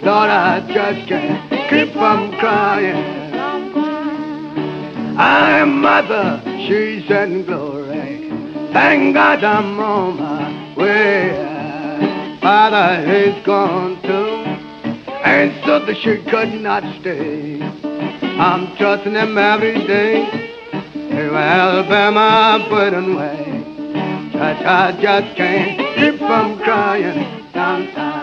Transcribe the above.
Lord, I just can't keep from crying. I'm mother, she's in glory. Thank God I'm on my way. Father is gone too, and so that she could not stay. I'm trusting him every day. To Alabama, putting way. I just can't keep from crying sometimes.